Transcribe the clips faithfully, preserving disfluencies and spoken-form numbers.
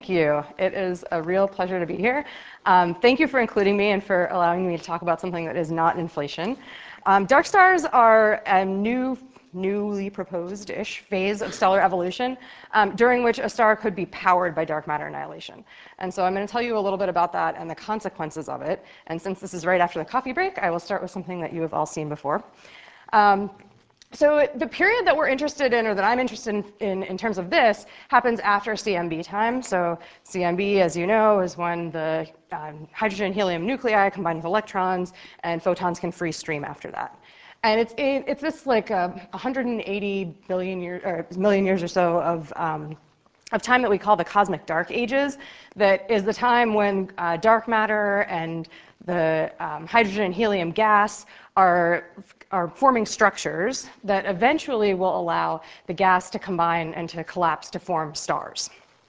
you. It is a real pleasure to be here. Um, thank you for including me and for allowing me to talk about something that is not inflation. Um, dark stars are a new, newly proposed-ish phase of stellar evolution um, during which a star could be powered by dark matter annihilation. And so I'm going to tell you a little bit about that and the consequences of it. And since this is right after the coffee break, I will start with something that you have all seen before. Um, So the period that we're interested in, or that I'm interested in, in in terms of this, happens after C M B time. So C M B, as you know, is when the um, hydrogen and helium nuclei combine with electrons, and photons can free stream after that. And it's it, it's this like uh, one hundred eighty billion years or million years or so of um, of time that we call the cosmic dark ages. That is the time when uh, dark matter and the um, hydrogen and helium gas are, are forming structures that eventually will allow the gas to combine and to collapse to form stars.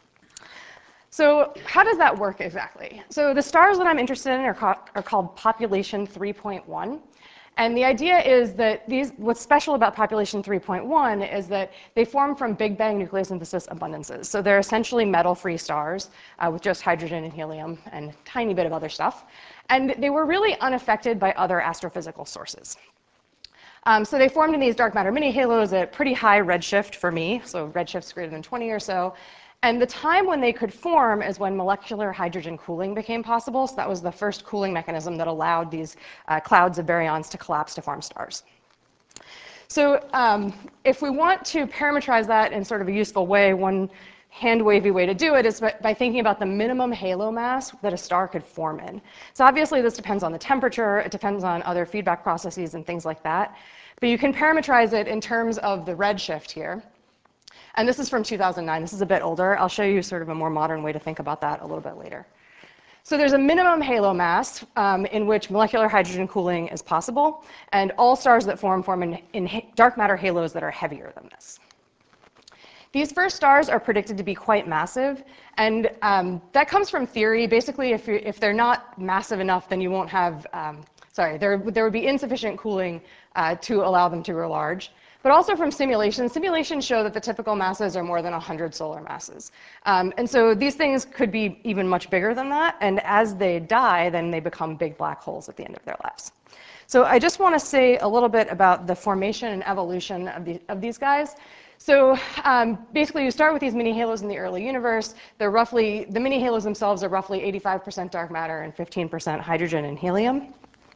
So how does that work exactly? So the stars that I'm interested in are, ca are called population three point one. And the idea is that these, what's special about population three point one is that they form from Big Bang nucleosynthesis abundances. So they're essentially metal-free stars uh, with just hydrogen and helium and a tiny bit of other stuff. And they were really unaffected by other astrophysical sources. Um, so they formed in these dark matter mini-halos at pretty high redshift for me, so redshifts greater than twenty or so. And the time when they could form is when molecular hydrogen cooling became possible. So that was the first cooling mechanism that allowed these uh, clouds of baryons to collapse to form stars. So um, if we want to parameterize that in sort of a useful way, one hand-wavy way to do it is by, by thinking about the minimum halo mass that a star could form in. So obviously this depends on the temperature, it depends on other feedback processes and things like that. But you can parameterize it in terms of the redshift here. And this is from two thousand nine. This is a bit older. I'll show you sort of a more modern way to think about that a little bit later. So there's a minimum halo mass um, in which molecular hydrogen cooling is possible, and all stars that form form in, in dark matter halos that are heavier than this. These first stars are predicted to be quite massive, and um, that comes from theory. Basically, if, if they're not massive enough, then you won't have, um, sorry, there, there would be insufficient cooling uh, to allow them to grow large. But also from simulations. Simulations show that the typical masses are more than one hundred solar masses. Um, and so these things could be even much bigger than that, and as they die, then they become big black holes at the end of their lives. So I just want to say a little bit about the formation and evolution of, the, of these guys. So um, basically, you start with these mini-halos in the early universe. They're roughly, the mini-halos themselves are roughly eighty-five percent dark matter and fifteen percent hydrogen and helium.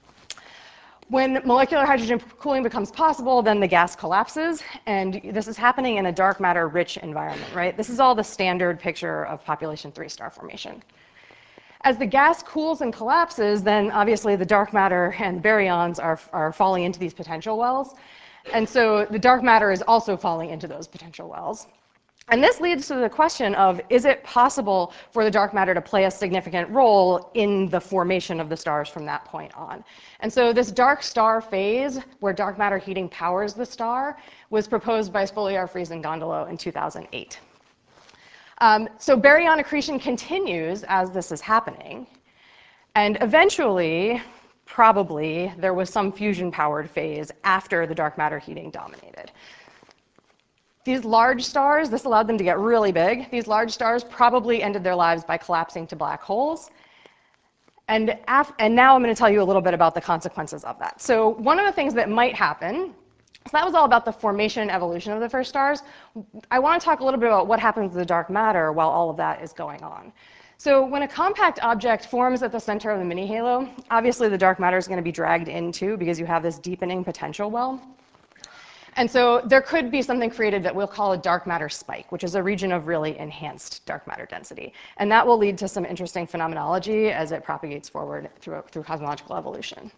When molecular hydrogen cooling becomes possible, then the gas collapses. And this is happening in a dark matter-rich environment, right? This is all the standard picture of population three star formation. As the gas cools and collapses, then obviously the dark matter and baryons are, are falling into these potential wells. And so the dark matter is also falling into those potential wells. And this leads to the question of, is it possible for the dark matter to play a significant role in the formation of the stars from that point on? And so this dark star phase, where dark matter heating powers the star, was proposed by Spoliar, Friis, and Gondolo in two thousand eight. Um, so baryon accretion continues as this is happening. And eventually, probably, there was some fusion-powered phase after the dark matter heating dominated. These large stars, this allowed them to get really big. These large stars probably ended their lives by collapsing to black holes. And, af and now I'm going to tell you a little bit about the consequences of that. So one of the things that might happen, so that was all about the formation and evolution of the first stars. I want to talk a little bit about what happens to the dark matter while all of that is going on. So when a compact object forms at the center of the mini-halo, obviously the dark matter is going to be dragged into because you have this deepening potential well. And so there could be something created that we'll call a dark matter spike, which is a region of really enhanced dark matter density. And that will lead to some interesting phenomenology as it propagates forward through, through cosmological evolution.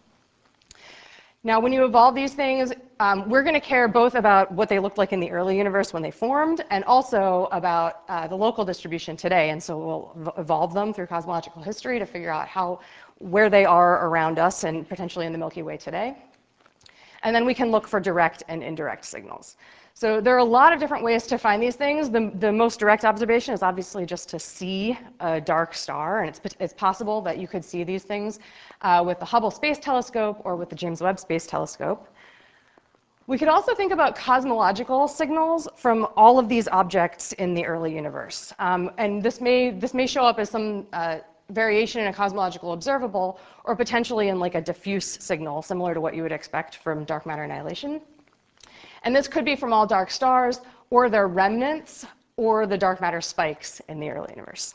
Now, when you evolve these things, um, we're going to care both about what they looked like in the early universe when they formed, and also about uh, the local distribution today. And so we'll evolve them through cosmological history to figure out how, where they are around us and potentially in the Milky Way today. And then we can look for direct and indirect signals. So there are a lot of different ways to find these things. The, the most direct observation is obviously just to see a dark star. And it's, it's possible that you could see these things uh, with the Hubble Space Telescope or with the James Webb Space Telescope. We could also think about cosmological signals from all of these objects in the early universe. Um, and this may, this may show up as some uh, variation in a cosmological observable, or potentially in like a diffuse signal, similar to what you would expect from dark matter annihilation. And this could be from all dark stars, or their remnants, or the dark matter spikes in the early universe.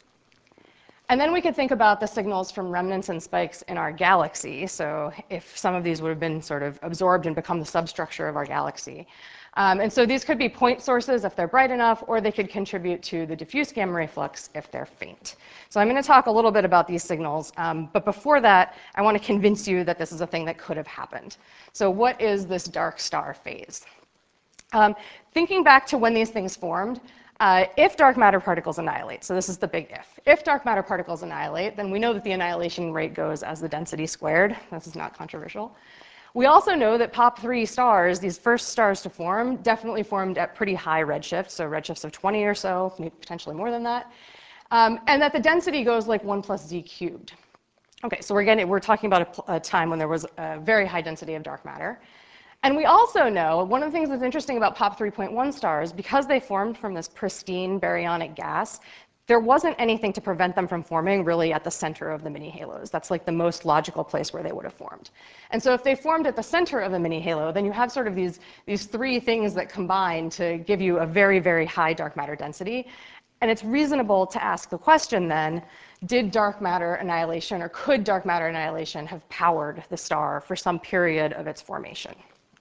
And then we could think about the signals from remnants and spikes in our galaxy. So if some of these would have been sort of absorbed and become the substructure of our galaxy. Um, and so these could be point sources if they're bright enough, or they could contribute to the diffuse gamma ray flux if they're faint. So I'm going to talk a little bit about these signals. Um, but before that, I want to convince you that this is a thing that could have happened. So what is this dark star phase? Um, thinking back to when these things formed, Uh, if dark matter particles annihilate, so this is the big if. If dark matter particles annihilate, then we know that the annihilation rate goes as the density squared. This is not controversial. We also know that P O P three stars, these first stars to form, definitely formed at pretty high redshifts, so redshifts of twenty or so, maybe potentially more than that, um, and that the density goes like one plus z cubed. Okay, so we're, getting, we're talking about a, a time when there was a very high density of dark matter. And we also know, one of the things that's interesting about P O P three point one stars, because they formed from this pristine baryonic gas, there wasn't anything to prevent them from forming really at the center of the mini-halos. That's like the most logical place where they would have formed. And so if they formed at the center of a mini-halo, then you have sort of these, these three things that combine to give you a very, very high dark matter density. And it's reasonable to ask the question then, did dark matter annihilation, or could dark matter annihilation have powered the star for some period of its formation?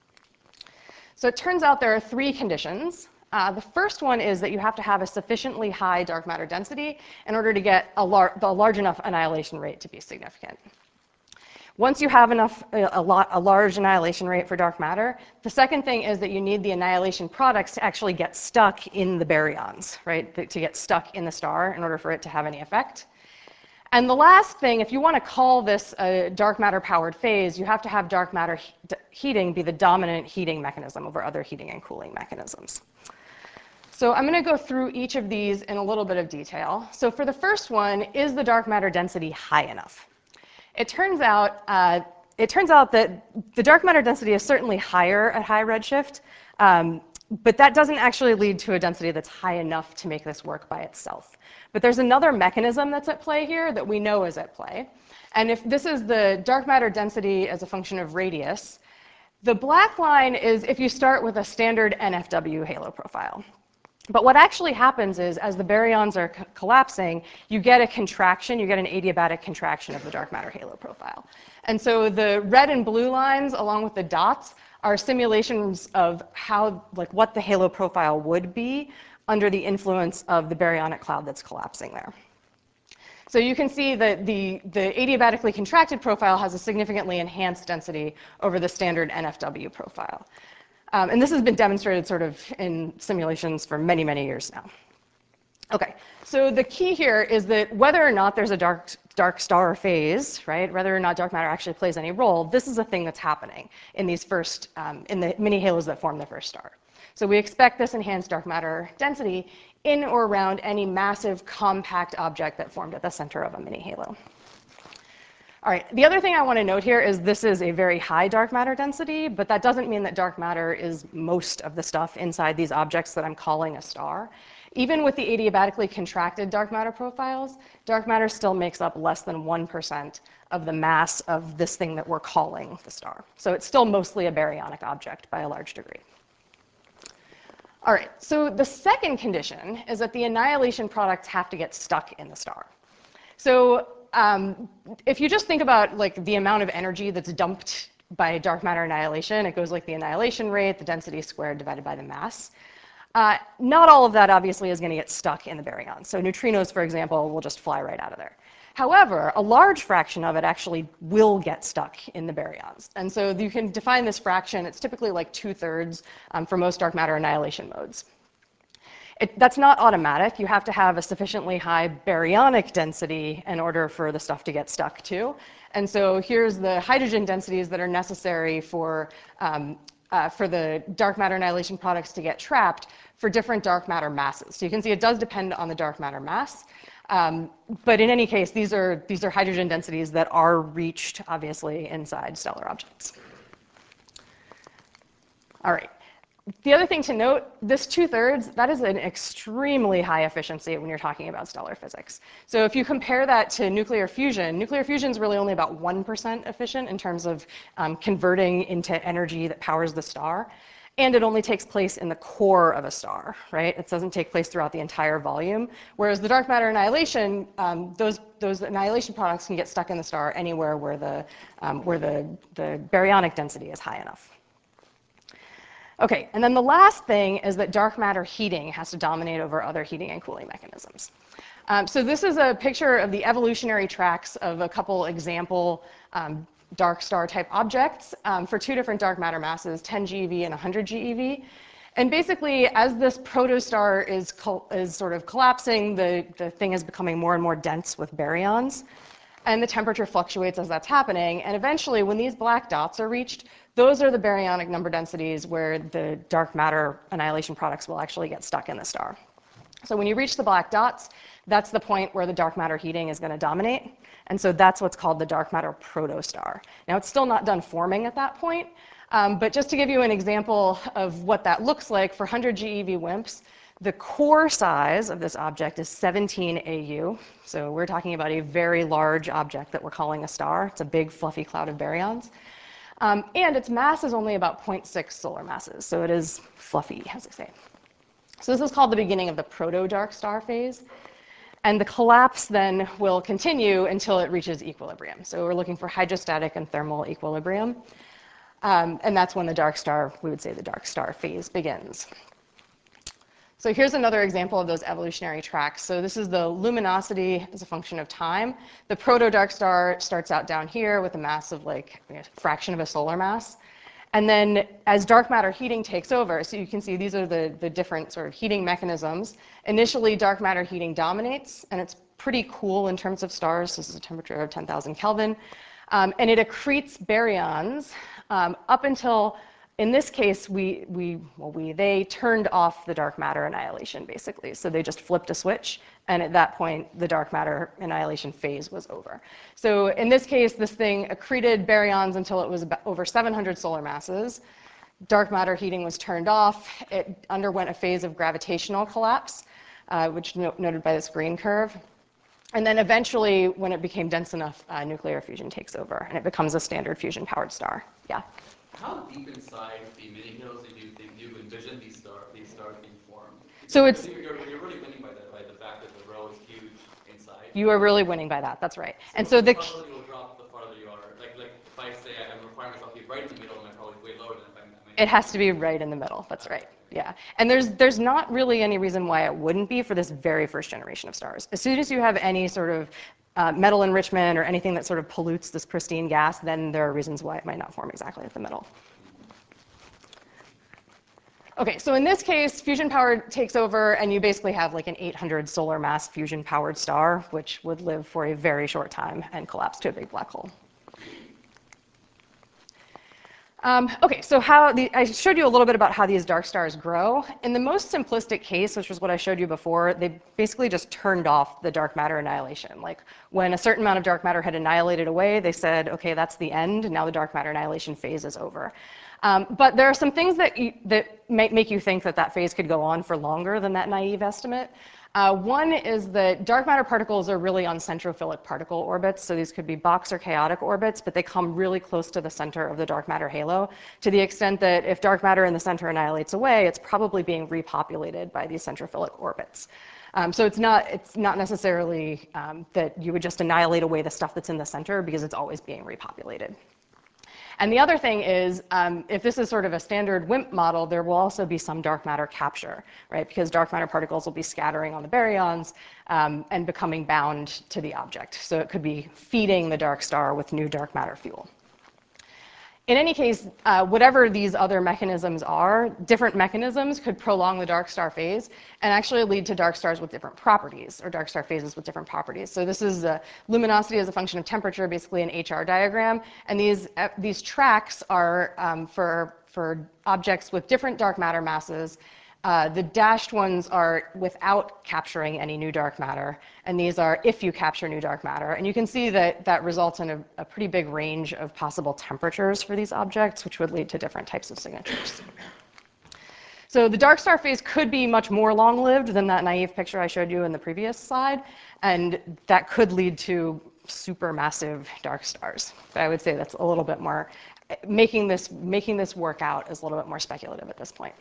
So it turns out there are three conditions. Uh, the first one is that you have to have a sufficiently high dark matter density in order to get a, lar a large enough annihilation rate to be significant. Once you have enough, a, lot, a large annihilation rate for dark matter, the second thing is that you need the annihilation products to actually get stuck in the baryons, right? To get stuck in the star in order for it to have any effect. And the last thing, if you want to call this a dark matter-powered phase, you have to have dark matter he heating be the dominant heating mechanism over other heating and cooling mechanisms. So I'm going to go through each of these in a little bit of detail. So for the first one, is the dark matter density high enough? It turns out, uh, it turns out that the dark matter density is certainly higher at high redshift, um, but that doesn't actually lead to a density that's high enough to make this work by itself. But there's another mechanism that's at play here that we know is at play. And if this is the dark matter density as a function of radius, the black line is if you start with a standard N F W halo profile. But what actually happens is, as the baryons are co collapsing, you get a contraction, you get an adiabatic contraction of the dark matter halo profile. And so the red and blue lines, along with the dots, are simulations of how, like, what the halo profile would be under the influence of the baryonic cloud that's collapsing there. So you can see that the, the adiabatically contracted profile has a significantly enhanced density over the standard N F W profile. Um, and this has been demonstrated sort of in simulations for many, many years now. OK, so the key here is that whether or not there's a dark, dark star phase, right, whether or not dark matter actually plays any role, this is a thing that's happening in these first, um, in the mini halos that form the first star. So we expect this enhanced dark matter density in or around any massive compact object that formed at the center of a mini halo. All right, the other thing I want to note here is this is a very high dark matter density, but that doesn't mean that dark matter is most of the stuff inside these objects that I'm calling a star. Even with the adiabatically contracted dark matter profiles, dark matter still makes up less than one percent of the mass of this thing that we're calling the star. So it's still mostly a baryonic object by a large degree. All right, so the second condition is that the annihilation products have to get stuck in the star. So um, if you just think about like the amount of energy that's dumped by dark matter annihilation, it goes like the annihilation rate, the density squared divided by the mass. Uh, not all of that, obviously, is going to get stuck in the baryons. So neutrinos, for example, will just fly right out of there. However, a large fraction of it actually will get stuck in the baryons. And so you can define this fraction. It's typically like two-thirds um, for most dark matter annihilation modes. It, that's not automatic. You have to have a sufficiently high baryonic density in order for the stuff to get stuck too. And so here's the hydrogen densities that are necessary for, um, uh, for the dark matter annihilation products to get trapped for different dark matter masses. So you can see it does depend on the dark matter mass. Um, but in any case, these are, these are hydrogen densities that are reached, obviously, inside stellar objects. All right. The other thing to note, this two-thirds, that is an extremely high efficiency when you're talking about stellar physics. So if you compare that to nuclear fusion, nuclear fusion is really only about one percent efficient in terms of um, converting into energy that powers the star. And it only takes place in the core of a star, right? It doesn't take place throughout the entire volume. Whereas the dark matter annihilation, um, those, those annihilation products can get stuck in the star anywhere where the, um, where the, the baryonic density is high enough. Okay, and then the last thing is that dark matter heating has to dominate over other heating and cooling mechanisms. Um, so this is a picture of the evolutionary tracks of a couple example um, dark star type objects um, for two different dark matter masses, ten GeV and one hundred GeV. And basically, as this protostar is, is sort of collapsing, the, the thing is becoming more and more dense with baryons. And the temperature fluctuates as that's happening. And eventually, when these black dots are reached, those are the baryonic number densities where the dark matter annihilation products will actually get stuck in the star. So when you reach the black dots, that's the point where the dark matter heating is going to dominate. And so that's what's called the dark matter protostar. Now, it's still not done forming at that point. Um, but just to give you an example of what that looks like, for one hundred GeV WIMPs, the core size of this object is seventeen A U. So we're talking about a very large object that we're calling a star. It's a big, fluffy cloud of baryons. Um, and its mass is only about zero point six solar masses. So it is fluffy, as I say. So this is called the beginning of the proto-dark star phase. And the collapse then will continue until it reaches equilibrium. So we're looking for hydrostatic and thermal equilibrium. Um, and that's when the dark star, we would say the dark star phase begins. So here's another example of those evolutionary tracks. So this is the luminosity as a function of time. The proto-dark star starts out down here with a mass of like a fraction of a solar mass. And then as dark matter heating takes over, so you can see these are the, the different sort of heating mechanisms. Initially, dark matter heating dominates, and it's pretty cool in terms of stars. This is a temperature of ten thousand Kelvin. Um, and it accretes baryons um, up until, in this case, we, we, well, we, they turned off the dark matter annihilation, basically. So they just flipped a switch, and at that point, the dark matter annihilation phase was over. So in this case, this thing accreted baryons until it was about over seven hundred solar masses. Dark matter heating was turned off. It underwent a phase of gravitational collapse, uh, which no noted by this green curve. And then eventually, when it became dense enough, uh, nuclear fusion takes over, and it becomes a standard fusion-powered star. Yeah? How deep inside the mini hills do you think you envision these, star, these stars being formed? Because so it's you're, you're, you're really winning by that, by the fact that the row is huge inside. You are really winning by that. That's right. So and so the the probability will drop the farther you are. Like, like if I say I'm requiring myself to be right in the middle, my probability is way lower than if I'm. It has to be right in the middle. That's right. Yeah. And there's there's not really any reason why it wouldn't be for this very first generation of stars. As soon as you have any sort of uh, metal enrichment or anything that sort of pollutes this pristine gas, then there are reasons why it might not form exactly at the middle. Okay, so in this case, fusion power takes over, and you basically have like an eight hundred solar mass fusion powered star, which would live for a very short time and collapse to a big black hole. Um, okay, so how the, I showed you a little bit about how these dark stars grow. In the most simplistic case, which was what I showed you before, they basically just turned off the dark matter annihilation. Like when a certain amount of dark matter had annihilated away, they said, okay, that's the end. Now the dark matter annihilation phase is over. Um, but there are some things that, you, that might make you think that that phase could go on for longer than that naive estimate. Uh, one is that dark matter particles are really on centrophilic particle orbits. So these could be box or chaotic orbits, but they come really close to the center of the dark matter halo, to the extent that if dark matter in the center annihilates away, it's probably being repopulated by these centrophilic orbits. Um, so it's not, it's not necessarily um, that you would just annihilate away the stuff that's in the center, because it's always being repopulated. And the other thing is, um, if this is sort of a standard WIMP model, there will also be some dark matter capture, right? Because dark matter particles will be scattering on the baryons um, and becoming bound to the object. So it could be feeding the dark star with new dark matter fuel. In any case, uh, whatever these other mechanisms are, different mechanisms could prolong the dark star phase and actually lead to dark stars with different properties, or dark star phases with different properties. So this is uh, luminosity as a function of temperature, basically an H R diagram. And these, uh, these tracks are um, for, for objects with different dark matter masses Uh, the dashed ones are without capturing any new dark matter, and these are if you capture new dark matter. And you can see that that results in a, a pretty big range of possible temperatures for these objects, which would lead to different types of signatures. So the dark star phase could be much more long-lived than that naive picture I showed you in the previous slide, and that could lead to supermassive dark stars. But I would say that's a little bit more, making this, making this work out is a little bit more speculative at this point.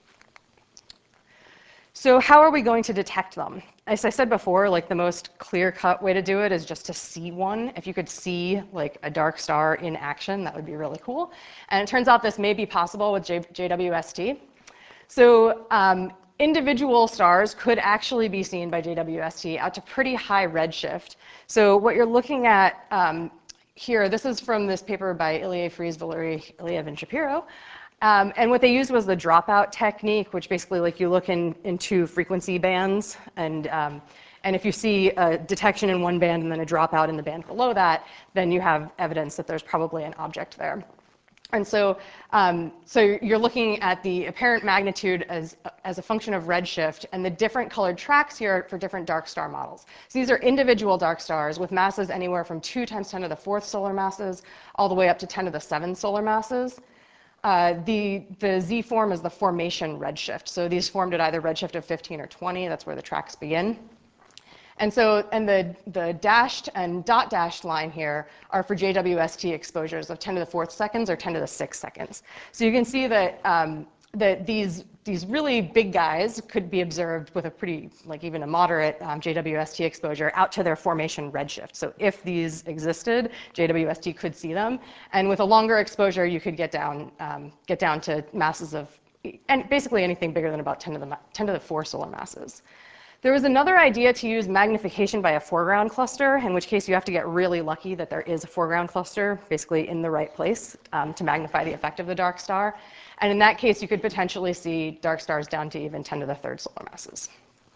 So how are we going to detect them? As I said before, like the most clear-cut way to do it is just to see one. If you could see like a dark star in action, that would be really cool. And it turns out this may be possible with J JWST. So um, individual stars could actually be seen by J W S T out to pretty high redshift. So what you're looking at um, here, this is from this paper by Ilya Fries, Valery Ilyev, and Shapiro. Um, and what they used was the dropout technique, which basically, like, you look in, into frequency bands, and, um, and if you see a detection in one band and then a dropout in the band below that, then you have evidence that there's probably an object there. And so, um, so you're looking at the apparent magnitude as, as a function of redshift, and the different colored tracks here for different dark star models. So these are individual dark stars with masses anywhere from two times ten to the fourth solar masses all the way up to ten to the seventh solar masses. Uh, the, the Z form is the formation redshift. So these formed at either redshift of fifteen or twenty. That's where the tracks begin. And so, and the, the dashed and dot dashed line here are for J W S T exposures of ten to the fourth seconds or ten to the sixth seconds. So you can see that, um, that these, these really big guys could be observed with a pretty, like even a moderate um, J W S T exposure out to their formation redshift. So if these existed, J W S T could see them. And with a longer exposure, you could get down, um, get down to masses of, and basically anything bigger than about ten to the, ten to the four solar masses. There was another idea to use magnification by a foreground cluster, in which case you have to get really lucky that there is a foreground cluster basically in the right place um, to magnify the effect of the dark star. And in that case, you could potentially see dark stars down to even ten to the third solar masses.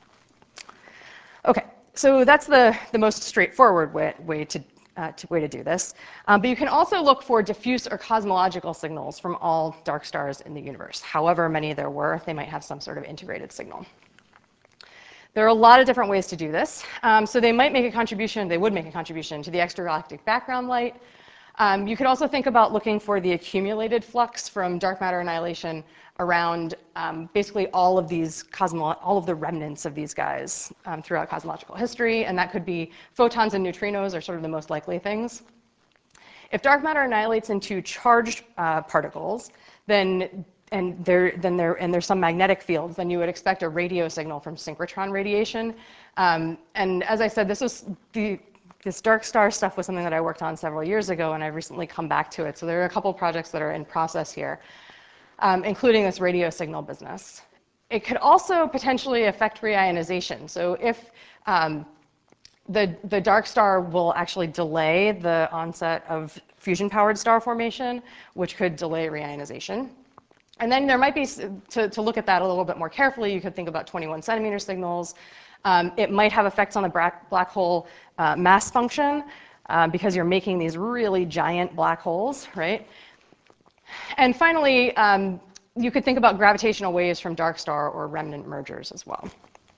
OK, so that's the, the most straightforward way, way, to, uh, to, way to do this. Um, but you can also look for diffuse or cosmological signals from all dark stars in the universe. However many there were, they might have some sort of integrated signal. There are a lot of different ways to do this. Um, so they might make a contribution, they would make a contribution to the extragalactic background light. Um, you could also think about looking for the accumulated flux from dark matter annihilation around um, basically all of these cosmo all of the remnants of these guys um, throughout cosmological history. And that could be photons and neutrinos are sort of the most likely things. If dark matter annihilates into charged uh, particles, then and there, then there, and there's some magnetic fields, then you would expect a radio signal from synchrotron radiation. Um, and as I said, this was the, this dark star stuff was something that I worked on several years ago, and I've recently come back to it. So there are a couple projects that are in process here, um, including this radio signal business. It could also potentially affect reionization. So if um, the, the dark star will actually delay the onset of fusion-powered star formation, which could delay reionization. And then there might be, to, to look at that a little bit more carefully, you could think about twenty-one centimeter signals. Um, it might have effects on the black, black hole uh, mass function um, because you're making these really giant black holes, right? And finally, um, you could think about gravitational waves from dark star or remnant mergers as well.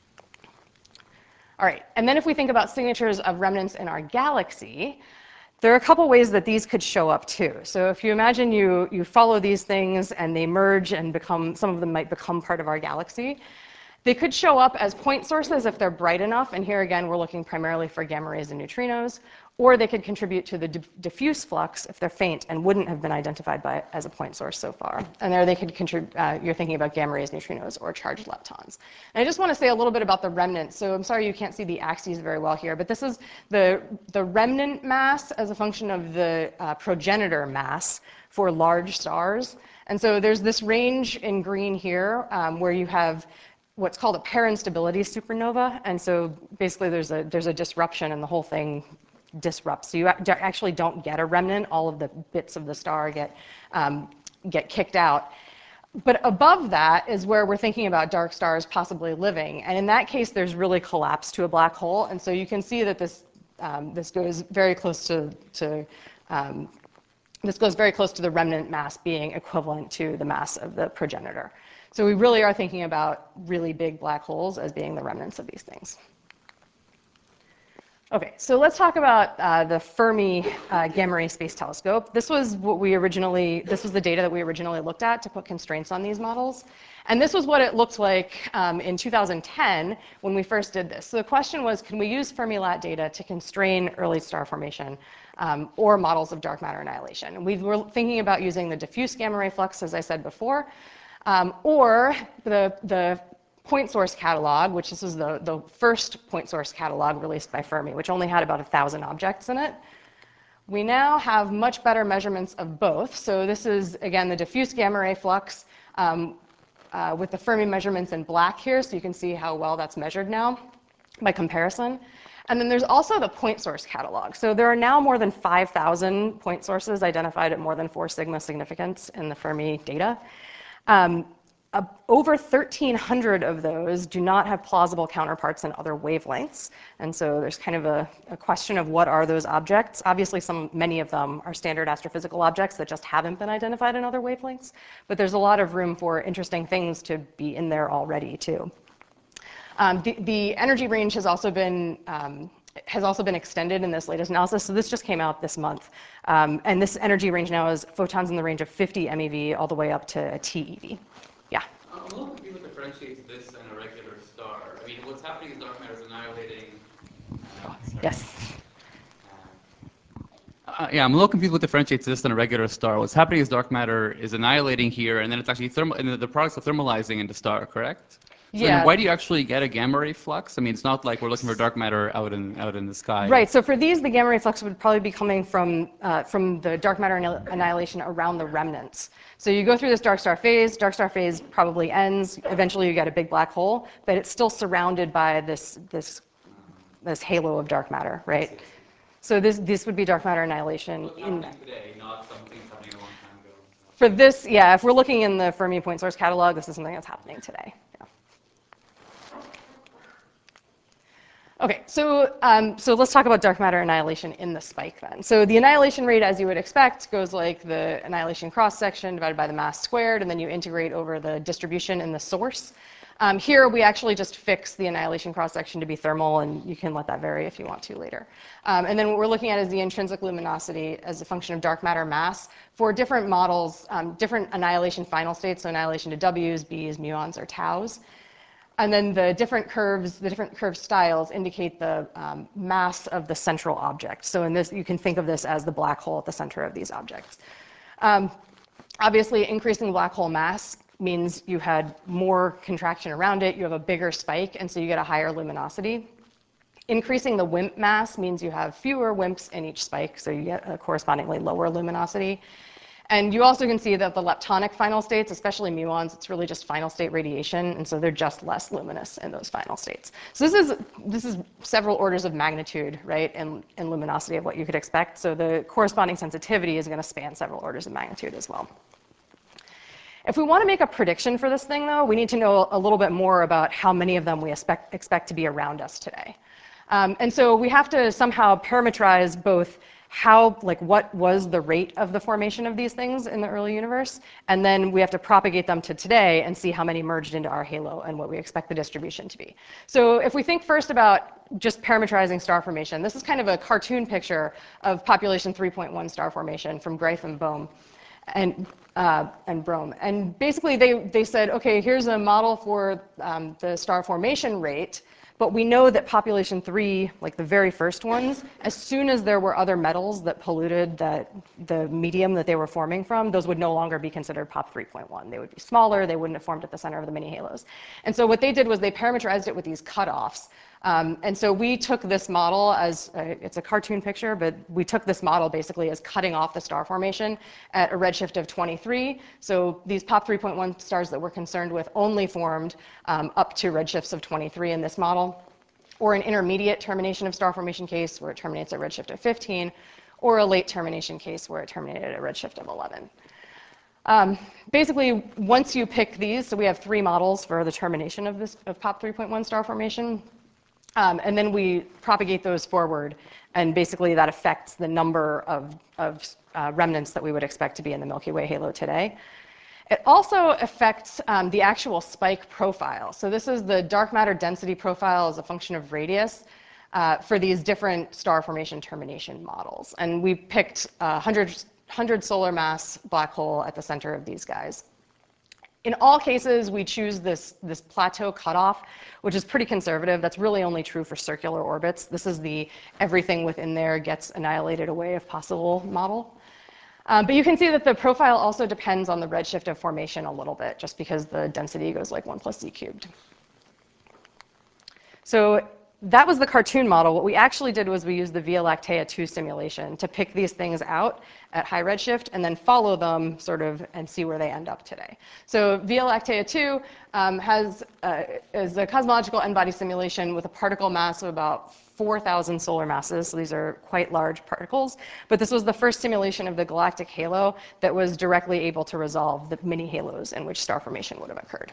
All right, and then if we think about signatures of remnants in our galaxy, there are a couple ways that these could show up too. So if you imagine you, you follow these things and they merge and become, some of them might become part of our galaxy. They could show up as point sources if they're bright enough. And here again, we're looking primarily for gamma rays and neutrinos. Or they could contribute to the diffuse flux if they're faint and wouldn't have been identified by, as a point source so far. And there they could contribute, uh, you're thinking about gamma rays, neutrinos, or charged leptons. And I just want to say a little bit about the remnant. So I'm sorry you can't see the axes very well here, but this is the, the remnant mass as a function of the uh, progenitor mass for large stars. And so there's this range in green here um, where you have what's called a pair instability supernova. And so basically there's a, there's a disruption and the whole thing disrupts. So you actually don't get a remnant. All of the bits of the star get, um, get kicked out. But above that is where we're thinking about dark stars possibly living. And in that case, there's really collapse to a black hole. And so you can see that this, um, this goes very close to, to um, this goes very close to the remnant mass being equivalent to the mass of the progenitor. So we really are thinking about really big black holes as being the remnants of these things. Okay, so let's talk about uh, the Fermi uh, Gamma Ray Space Telescope. This was what we originally, this was the data that we originally looked at to put constraints on these models. And this was what it looked like um, in two thousand ten when we first did this. So the question was, can we use Fermi-Lat data to constrain early star formation um, or models of dark matter annihilation? And we were thinking about using the diffuse gamma ray flux, as I said before, um, or the, the point source catalog, which this was the, the first point source catalog released by Fermi, which only had about one thousand objects in it. We now have much better measurements of both. So this is, again, the diffuse gamma ray flux um, uh, with the Fermi measurements in black here, so you can see how well that's measured now by comparison. And then there's also the point source catalog. So there are now more than five thousand point sources identified at more than four sigma significance in the Fermi data. Um, Uh, over thirteen hundred of those do not have plausible counterparts in other wavelengths. And so there's kind of a, a question of what are those objects. Obviously, some, many of them are standard astrophysical objects that just haven't been identified in other wavelengths. But there's a lot of room for interesting things to be in there already, too. Um, the, the energy range has also been um, has also been extended in this latest analysis. So this just came out this month. Um, and this energy range now is photons in the range of fifty MeV all the way up to a TeV. Yeah. I'm a little confused what differentiates this and a regular star. I mean, what's happening is dark matter is annihilating. Uh, Yes. Uh, yeah, I'm a little confused what differentiates this than a regular star. What's happening is dark matter is annihilating here, and then it's actually thermal, and the, the products are thermalizing into star, correct? So Yeah. then why do you actually get a gamma ray flux? I mean, it's not like we're looking for dark matter out in out in the sky. Right. So for these, the gamma ray flux would probably be coming from uh, from the dark matter annihilation around the remnants. So you go through this dark star phase. Dark star phase probably ends. Eventually, you get a big black hole, but it's still surrounded by this this this halo of dark matter, right? So this this would be dark matter annihilation So in that. today, not something happening a long time ago. For this, yeah, if we're looking in the Fermi point source catalog, this is something that's happening today. Yeah. Okay, so, um, so let's talk about dark matter annihilation in the spike then. So the annihilation rate, as you would expect, goes like the annihilation cross-section divided by the mass squared, and then you integrate over the distribution in the source. Um, here, we actually just fix the annihilation cross-section to be thermal, and you can let that vary if you want to later. Um, and then what we're looking at is the intrinsic luminosity as a function of dark matter mass for different models, um, different annihilation final states, so annihilation to Ws, Bs, muons, or taus. And then the different curves, the different curve styles indicate the um, mass of the central object. So in this, you can think of this as the black hole at the center of these objects. Um, obviously, increasing black hole mass means you had more contraction around it, you have a bigger spike, and so you get a higher luminosity. Increasing the WIMP mass means you have fewer WIMPs in each spike, so you get a correspondingly lower luminosity. And you also can see that the leptonic final states, especially muons, it's really just final state radiation, and so they're just less luminous in those final states. So this is, this is several orders of magnitude, right, in, in luminosity of what you could expect. So the corresponding sensitivity is going to span several orders of magnitude as well. If we want to make a prediction for this thing, though, we need to know a little bit more about how many of them we expect, expect to be around us today. Um, and so we have to somehow parameterize both how, like, what was the rate of the formation of these things in the early universe, and then we have to propagate them to today and see how many merged into our halo and what we expect the distribution to be. So if we think first about just parameterizing star formation, this is kind of a cartoon picture of population three point one star formation from Greif and Bohm. And, uh, and Brom. And basically, they, they said, OK, here's a model for um, the star formation rate. But we know that population three, like the very first ones, as soon as there were other metals that polluted that, the medium that they were forming from, those would no longer be considered pop three point one. They would be smaller. They wouldn't have formed at the center of the mini halos. And so what they did was they parameterized it with these cutoffs. Um, and so we took this model as, a, it's a cartoon picture, but we took this model basically as cutting off the star formation at a redshift of twenty-three. So these pop three point one stars that we're concerned with only formed um, up to redshifts of twenty-three in this model, or an intermediate termination of star formation case where it terminates at redshift of fifteen, or a late termination case where it terminated at a redshift of eleven. Um, basically, once you pick these, so we have three models for the termination of this of pop three point one star formation. Um, and then we propagate those forward, and basically that affects the number of, of uh, remnants that we would expect to be in the Milky Way halo today. It also affects um, the actual spike profile. So this is the dark matter density profile as a function of radius uh, for these different star formation termination models. And we picked a one hundred, one hundred solar mass black hole at the center of these guys. In all cases, we choose this, this plateau cutoff, which is pretty conservative. That's really only true for circular orbits. This is the everything within there gets annihilated away if possible model. Um, but you can see that the profile also depends on the redshift of formation a little bit, just because the density goes like one plus z cubed. So that was the cartoon model. What we actually did was we used the Via Lactea two simulation to pick these things out at high redshift and then follow them sort of and see where they end up today. So Via Lactea two um, has uh, is a cosmological n-body simulation with a particle mass of about four thousand solar masses. So these are quite large particles. But this was the first simulation of the galactic halo that was directly able to resolve the mini halos in which star formation would have occurred.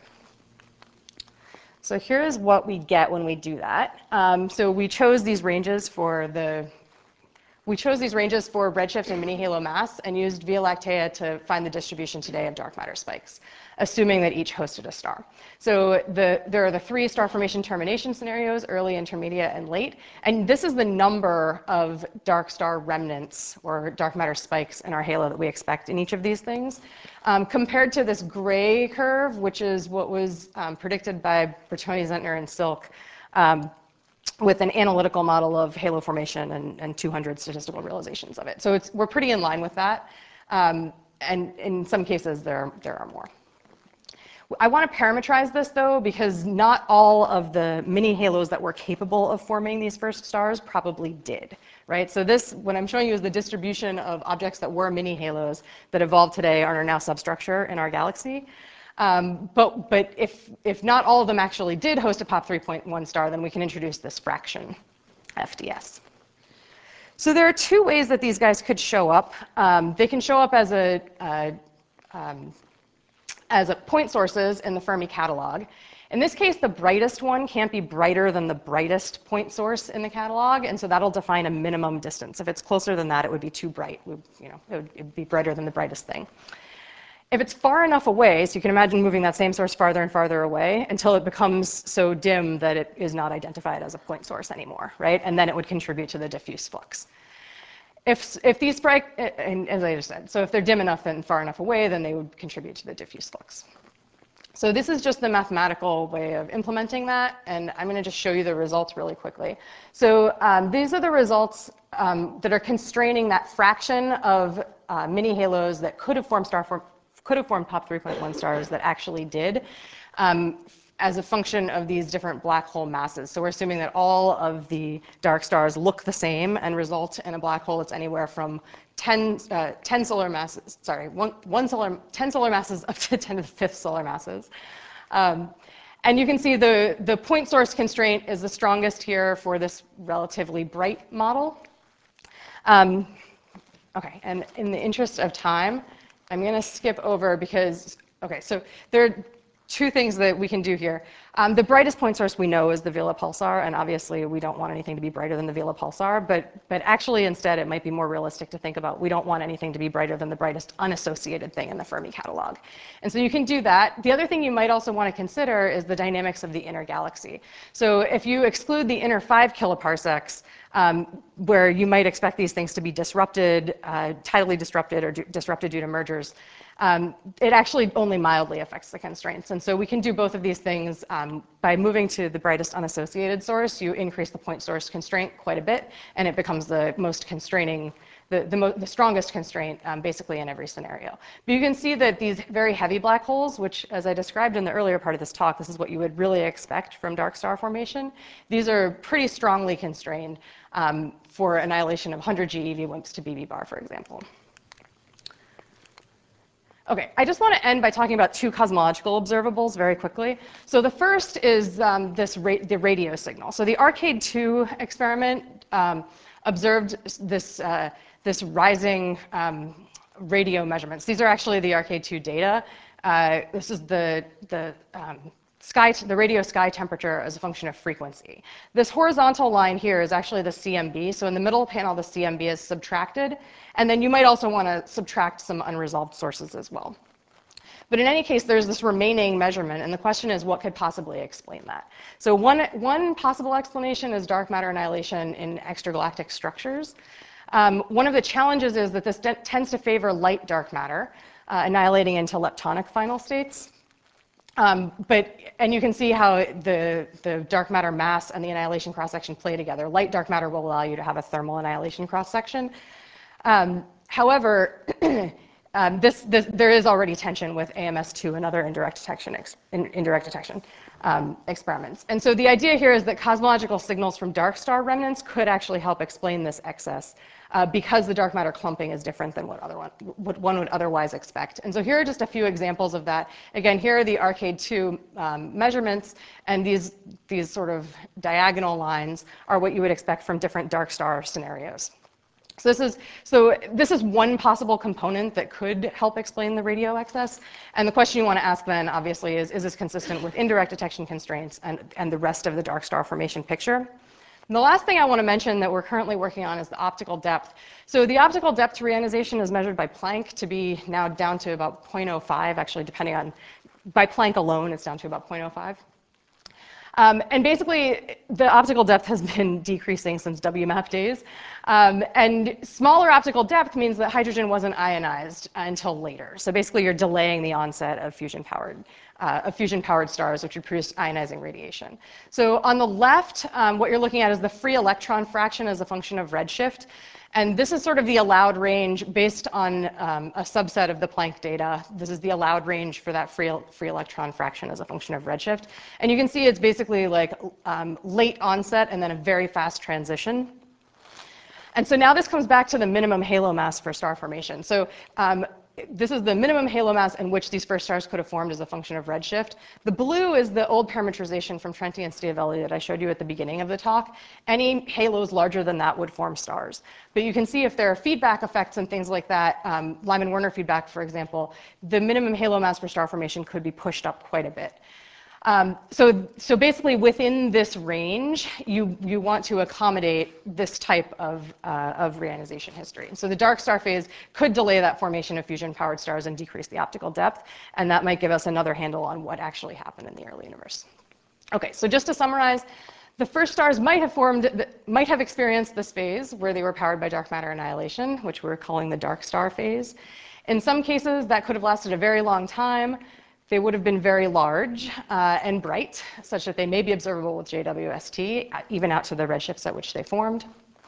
So here's what we get when we do that. Um, so we chose these ranges for the we chose these ranges for redshift and mini halo mass and used Via Lactea to find the distribution today of dark matter spikes, assuming that each hosted a star. So the, there are the three star formation termination scenarios, early, intermediate, and late. And this is the number of dark star remnants or dark matter spikes in our halo that we expect in each of these things, um, compared to this gray curve, which is what was um, predicted by Bertoni, Zentner, and Silk. Um, with an analytical model of halo formation and, and two hundred statistical realizations of it. So it's, we're pretty in line with that. Um, and in some cases, there, there are more. I want to parametrize this, though, because not all of the mini halos that were capable of forming these first stars probably did. Right? So this, what I'm showing you, is the distribution of objects that were mini halos that evolved today and are now substructure in our galaxy. Um, but but if, if not all of them actually did host a P O P three point one star, then we can introduce this fraction, F D S. So there are two ways that these guys could show up. Um, they can show up as a, a um, as a point sources in the Fermi catalog. In this case, the brightest one can't be brighter than the brightest point source in the catalog, and so that'll define a minimum distance. If it's closer than that, it would be too bright. It would, you know, it would, it would be brighter than the brightest thing. If it's far enough away, so you can imagine moving that same source farther and farther away until it becomes so dim that it is not identified as a point source anymore, right? And then it would contribute to the diffuse flux. If, if these, and as I just said, so if they're dim enough and far enough away, then they would contribute to the diffuse flux. So this is just the mathematical way of implementing that, and I'm going to just show you the results really quickly. So um, these are the results um, that are constraining that fraction of uh, mini halos that could have formed star form could have formed P O P three point one stars that actually did, um, as a function of these different black hole masses. So we're assuming that all of the dark stars look the same and result in a black hole that's anywhere from ten, uh, ten solar masses, sorry, one, one solar, ten solar masses up to ten to the fifth solar masses. Um, and you can see the, the point source constraint is the strongest here for this relatively bright model. Um, okay, and in the interest of time, I'm going to skip over because, okay, so there are two things that we can do here. Um, the brightest point source we know is the Vela pulsar, and obviously we don't want anything to be brighter than the Vela pulsar, but, but actually instead it might be more realistic to think about we don't want anything to be brighter than the brightest unassociated thing in the Fermi catalog. And so you can do that. The other thing you might also want to consider is the dynamics of the inner galaxy. So if you exclude the inner five kiloparsecs, Um, where you might expect these things to be disrupted, uh, tidally disrupted, or disrupted due to mergers, um, it actually only mildly affects the constraints. And so we can do both of these things um, by moving to the brightest unassociated source. You increase the point source constraint quite a bit, and it becomes the most constraining, the, the, mo the strongest constraint um, basically in every scenario. But you can see that these very heavy black holes, which, as I described in the earlier part of this talk, this is what you would really expect from dark star formation. These are pretty strongly constrained um, for annihilation of one hundred GeV WIMPs to B B bar, for example. Okay, I just want to end by talking about two cosmological observables very quickly. So the first is um, this ra the radio signal. So the Arcade two experiment um, observed this, uh, this rising um, radio measurements. These are actually the Arcade two data. Uh, this is the, the um, Sky, the radio sky temperature as a function of frequency. This horizontal line here is actually the C M B. So in the middle panel, the C M B is subtracted. And then you might also want to subtract some unresolved sources as well. But in any case, there's this remaining measurement, and the question is, what could possibly explain that? So one, one possible explanation is dark matter annihilation in extragalactic structures. Um, one of the challenges is that this tends to favor light dark matter, uh, annihilating into leptonic final states. Um, but, and you can see how the, the dark matter mass and the annihilation cross-section play together. Light dark matter will allow you to have a thermal annihilation cross-section. Um, however, um, this, this, there is already tension with A M S two and other indirect detection, ex, in, indirect detection um, experiments. And so the idea here is that cosmological signals from dark star remnants could actually help explain this excess, uh, because the dark matter clumping is different than what, other one, what one would otherwise expect. And so here are just a few examples of that. Again, here are the Arcade two um, measurements, and these, these sort of diagonal lines are what you would expect from different dark star scenarios. So this is, so this is one possible component that could help explain the radio excess. And the question you want to ask then, obviously, is, is this consistent with indirect detection constraints and, and the rest of the dark star formation picture? And the last thing I want to mention that we're currently working on is the optical depth. So the optical depth to reionization is measured by Planck to be now down to about zero point zero five, actually, depending on, by Planck alone, it's down to about zero point zero five. Um, and basically, the optical depth has been decreasing since W MAP days. Um, and smaller optical depth means that hydrogen wasn't ionized until later. So basically, you're delaying the onset of fusion-powered uh, of fusion-powered stars, which would produce ionizing radiation. So on the left, um, what you're looking at is the free electron fraction as a function of redshift. And this is sort of the allowed range based on um, a subset of the Planck data. This is the allowed range for that free, free electron fraction as a function of redshift. And you can see it's basically like um, late onset and then a very fast transition. And so now this comes back to the minimum halo mass for star formation. So um, this is the minimum halo mass in which these first stars could have formed as a function of redshift. The blue is the old parametrization from Trenti and Stiavelli that I showed you at the beginning of the talk. Any halos larger than that would form stars. But you can see if there are feedback effects and things like that, um, Lyman-Werner feedback, for example, the minimum halo mass for star formation could be pushed up quite a bit. Um, so, so basically, within this range, you, you want to accommodate this type of, uh, of reionization history. So the dark star phase could delay that formation of fusion-powered stars and decrease the optical depth, and that might give us another handle on what actually happened in the early universe. Okay, so just to summarize, the first stars might have formed, might have experienced this phase where they were powered by dark matter annihilation, which we're calling the dark star phase. In some cases, that could have lasted a very long time. They would have been very large uh, and bright, such that they may be observable with J W S T, even out to the redshifts at which they formed.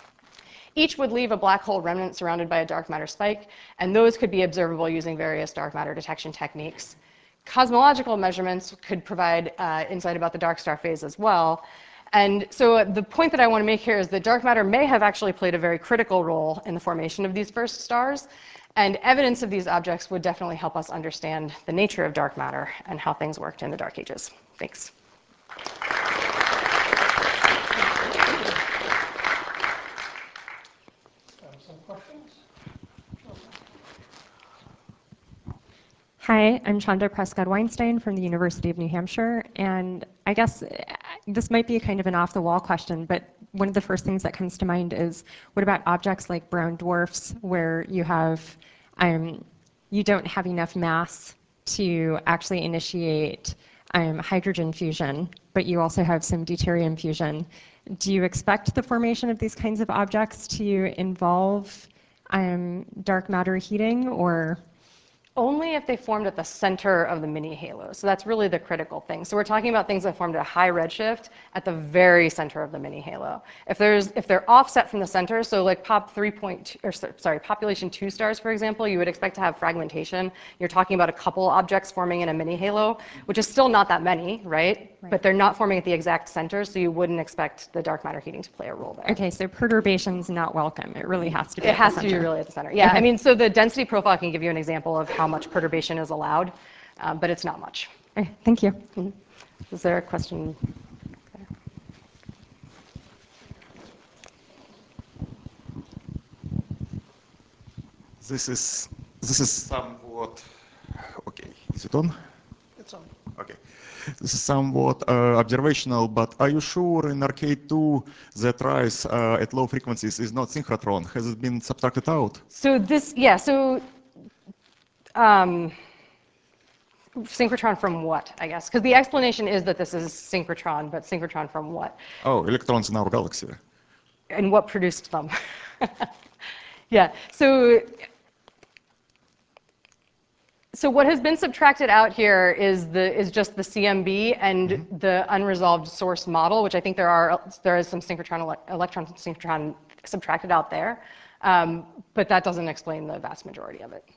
Each would leave a black hole remnant surrounded by a dark matter spike, and those could be observable using various dark matter detection techniques. Cosmological measurements could provide uh, insight about the dark star phase as well. And so the point that I want to make here is that dark matter may have actually played a very critical role in the formation of these first stars. And evidence of these objects would definitely help us understand the nature of dark matter and how things worked in the Dark Ages. Thanks. Some questions? Hi, I'm Chandra Prescott-Weinstein from the University of New Hampshire, and I guess this might be kind of an off-the-wall question, but one of the first things that comes to mind is, what about objects like brown dwarfs, where you have, um, you don't have enough mass to actually initiate um, hydrogen fusion, but you also have some deuterium fusion. Do you expect the formation of these kinds of objects to involve um, dark matter heating, or? Only if they formed at the center of the mini halo. So that's really the critical thing. So we're talking about things that formed at a high redshift at the very center of the mini halo. If there's if they're offset from the center, so like pop three point two, or sorry, population two stars, for example, you would expect to have fragmentation. You're talking about a couple objects forming in a mini halo, which is still not that many, right? Right. But they're not forming at the exact center, so you wouldn't expect the dark matter heating to play a role there. Okay, so perturbation's not welcome. It really has to be It at the has to center. be really at the center. Yeah, Okay. I mean, so the density profile can give you an example of how much perturbation is allowed, um, but it's not much. Okay, thank you. Mm-hmm. Is there a question? Okay. This is this is somewhat okay. Is it on? It's on. Okay. This is somewhat uh, observational, but are you sure in Arcade two that rise uh, at low frequencies is not synchrotron? Has it been subtracted out? So this, yeah, so um, Synchrotron from what, I guess? Because the explanation is that this is synchrotron, but synchrotron from what? Oh, electrons in our galaxy. And what produced them? Yeah, so, so what has been subtracted out here is, the, is just the C M B and mm-hmm. the unresolved source model, which I think there, are, there is some synchrotron, electron synchrotron subtracted out there. Um, but that doesn't explain the vast majority of it.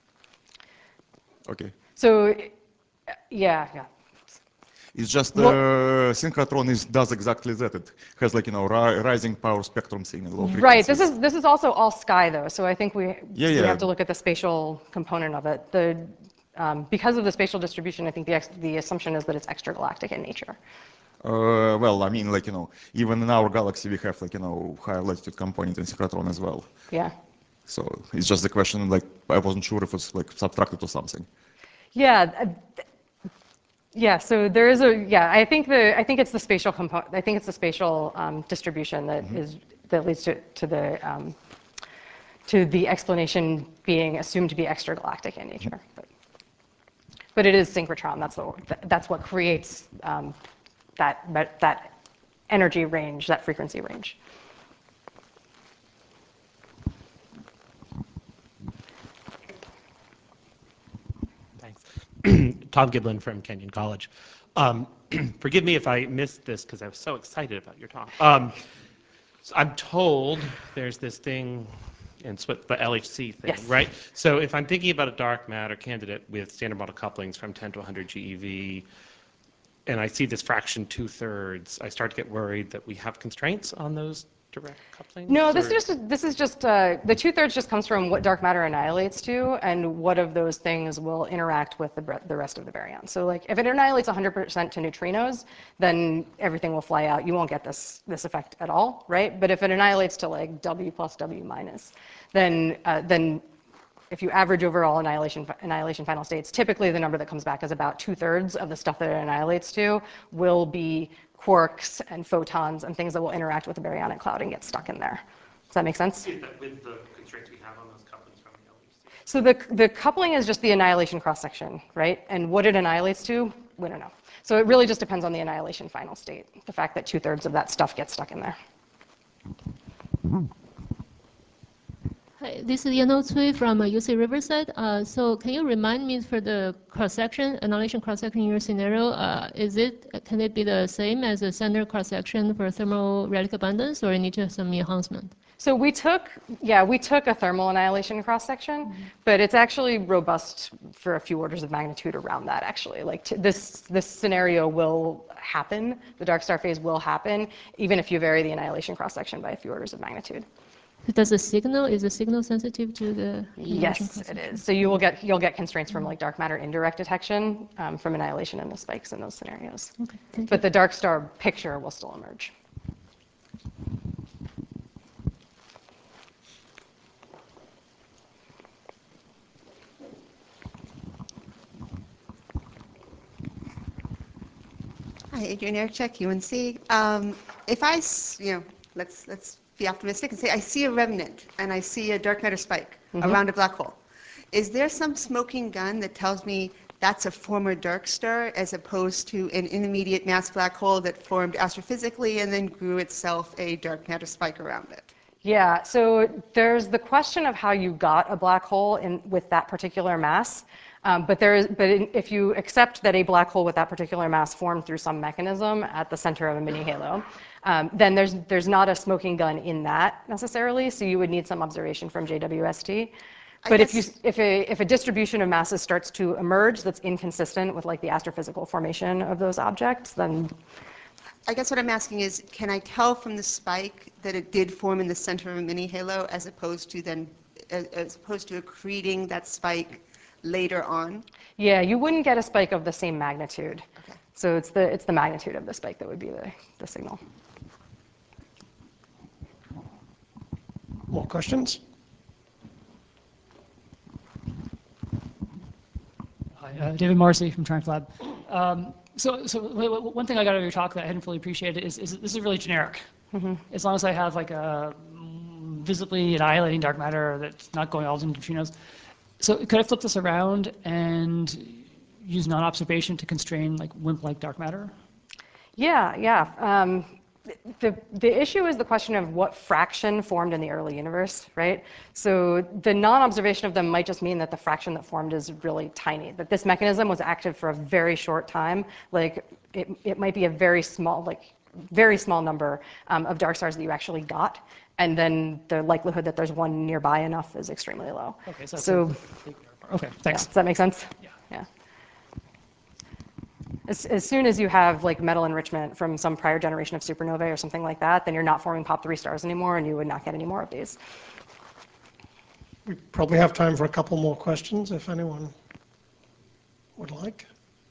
Okay. So, yeah, yeah. It's just well, uh, synchrotron is, does exactly that. It has like you know ri rising power spectrum signal. Low frequencies. Right. This is this is also all sky though. So I think we yeah, we yeah. have to look at the spatial component of it. The um, because of the spatial distribution, I think the ex the assumption is that it's extragalactic in nature. Uh, well, I mean, like you know, even in our galaxy, we have like you know higher latitude component in synchrotron as well. Yeah. So it's just the question. Like I wasn't sure if it's like subtracted to something. Yeah. Uh, Yeah, so there is a, yeah, I think the, I think it's the spatial component, I think it's the spatial um, distribution that mm-hmm. is, that leads to, to the, um, to the explanation being assumed to be extragalactic in nature. Mm-hmm. But, but it is synchrotron, that's what, that's what creates um, that, that energy range, that frequency range. Tom Giblin from Kenyon College. Um, forgive me if I missed this because I was so excited about your talk. Um, so I'm told there's this thing, and it's what the L H C thing, yes. right? So if I'm thinking about a dark matter candidate with standard model couplings from ten to one hundred GeV, and I see this fraction two-thirds, I start to get worried that we have constraints on those direct couplings? No, this is just, this is just uh, the two-thirds just comes from what dark matter annihilates to, and what of those things will interact with the, the rest of the baryons. So like, if it annihilates one hundred percent to neutrinos, then everything will fly out. You won't get this, this effect at all, right? But if it annihilates to like W plus W minus, then, uh, then if you average overall annihilation, annihilation final states, typically the number that comes back is about two-thirds of the stuff that it annihilates to will be quarks and photons and things that will interact with the baryonic cloud and get stuck in there. Does that make sense? Is that with the constraints we have on those couplings from the L H C? So the, the coupling is just the annihilation cross-section, right? And what it annihilates to, we don't know. So it really just depends on the annihilation final state, the fact that two-thirds of that stuff gets stuck in there. Hi, this is Yano Cui from uh, U C Riverside. Uh, so can you remind me for the cross-section, annihilation cross-section in your scenario, uh, is it, can it be the same as a standard cross-section for thermal radical abundance, or you need to have some enhancement? So we took, yeah, we took a thermal annihilation cross-section, mm-hmm. but it's actually robust for a few orders of magnitude around that, actually. Like t this, this scenario will happen, the dark star phase will happen, even if you vary the annihilation cross-section by a few orders of magnitude. Does the signal, is the signal sensitive to the Yes, it is. So you will get, you'll get constraints from like dark matter indirect detection um, from annihilation and the spikes in those scenarios. Okay, thank but you. the dark star picture will still emerge. Hi, Adrienne Erichek, U N C. Um, if I, you know, let's let's be optimistic and say I see a remnant and I see a dark matter spike mm-hmm. around a black hole. Is there some smoking gun that tells me that's a former dark star as opposed to an intermediate mass black hole that formed astrophysically and then grew itself a dark matter spike around it? Yeah, so there's the question of how you got a black hole in, with that particular mass. Um, but there is, but in, if you accept that a black hole with that particular mass formed through some mechanism at the center of a mini halo, um, then there's there's not a smoking gun in that necessarily. So you would need some observation from J W S T. But if you if a if a distribution of masses starts to emerge that's inconsistent with like the astrophysical formation of those objects, then I guess what I'm asking is, can I tell from the spike that it did form in the center of a mini halo, as opposed to then as, as opposed to accreting that spike later on? Yeah, you wouldn't get a spike of the same magnitude. Okay. So it's the it's the magnitude of the spike that would be the, the signal. More questions? Hi, uh, David Marcy from Triumph Lab. Um, so, so one thing I got out of your talk that I hadn't fully appreciated is, is this is really generic. Mm-hmm. As long as I have like a visibly annihilating dark matter that's not going all into neutrinos. So could I flip this around and use non-observation to constrain like WIMP-like dark matter? Yeah, yeah. Um, the, the issue is the question of what fraction formed in the early universe, right? So the non-observation of them might just mean that the fraction that formed is really tiny, that this mechanism was active for a very short time. Like it, it might be a very small, like very small number um, of dark stars that you actually got. And then the likelihood that there's one nearby enough is extremely low. Okay, so, so okay, thanks. Yeah, does that make sense? Yeah. Yeah. As, as soon as you have like metal enrichment from some prior generation of supernovae or something like that, then you're not forming pop three stars anymore, and you would not get any more of these. We probably have time for a couple more questions, if anyone would like.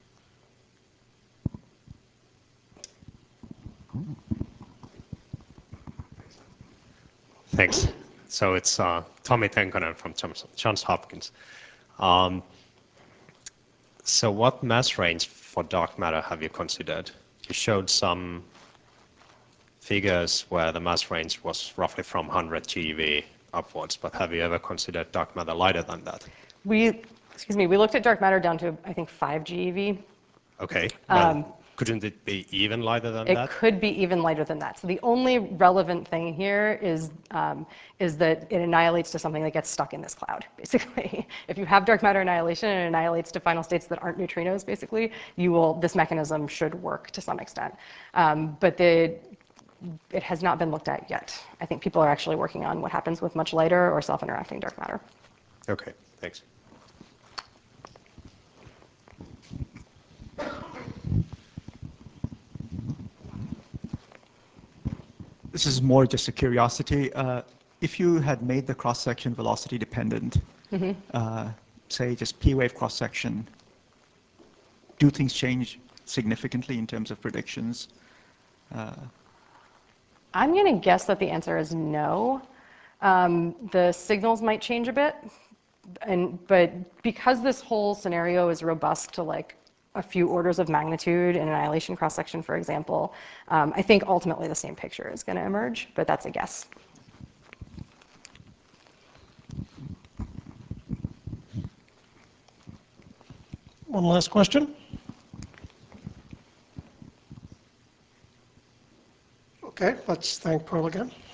Thanks. So it's uh, Tommy Tenkonen from Johns Hopkins. Um, so what mass range for dark matter have you considered? You showed some figures where the mass range was roughly from one hundred GeV upwards, but have you ever considered dark matter lighter than that? We, excuse me, we looked at dark matter down to, I think, five GeV. Okay, but um, couldn't it be even lighter than it that? It could be even lighter than that. So the only relevant thing here is, um, is that it annihilates to something that gets stuck in this cloud, basically. If you have dark matter annihilation and it annihilates to final states that aren't neutrinos, basically, you will, this mechanism should work to some extent. Um, but the, it has not been looked at yet. I think people are actually working on what happens with much lighter or self-interacting dark matter. Okay, thanks. This is more just a curiosity. Uh, if you had made the cross-section velocity dependent, mm-hmm. uh, say just P-wave cross-section, do things change significantly in terms of predictions? Uh, I'm going to guess that the answer is no. Um, the signals might change a bit, and but because this whole scenario is robust to like a few orders of magnitude in annihilation cross-section, for example, um, I think ultimately the same picture is going to emerge, but that's a guess. One last question. Okay, let's thank Pearl again.